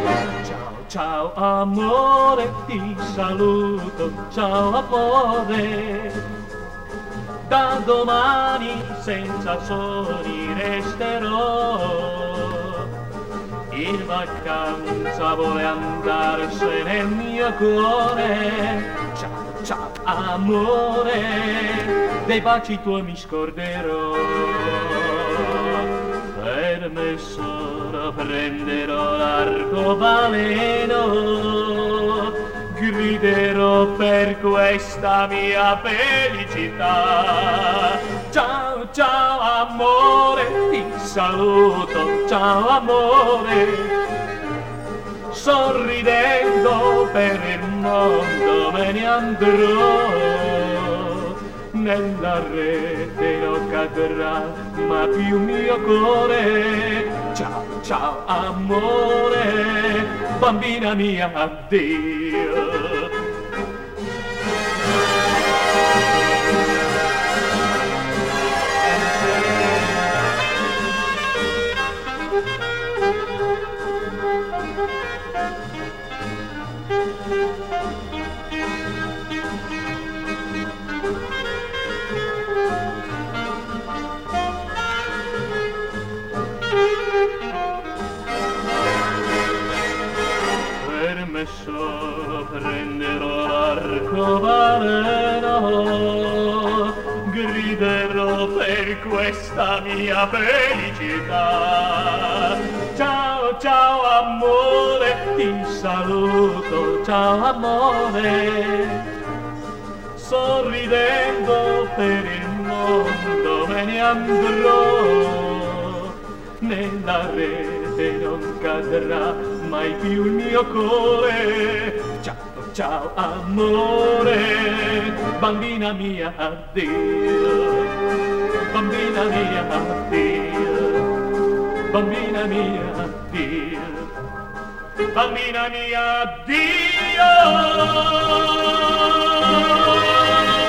Ciao, ciao amore, ti saluto, ciao amore. Da domani senza soli resterò. In vacanza vuole andarsene il mio cuore. Ciao, ciao amore, dei baci tuoi mi scorderò. Per me solo prenderò l'arcobaleno, griderò per questa mia felicità. Ciao, ciao amore, ti saluto, ciao amore. Sorridendo per il mondo me ne andrò, nella rete non cadrà ma più mio cuore. Ciao, ciao amore, bambina mia, addio. Per me solo prenderò l'arcobaleno, griderò per questa mia felicità. Ciao, ciao amore, ti saluto, ciao amore. Sorridendo per il mondo me ne andrò, nella rete non cadrà mai più il mio cuore. Ciao, ciao amore, bambina mia, addio. Bambina mia, addio. Bambina mia, addio. Bambina mia, addio.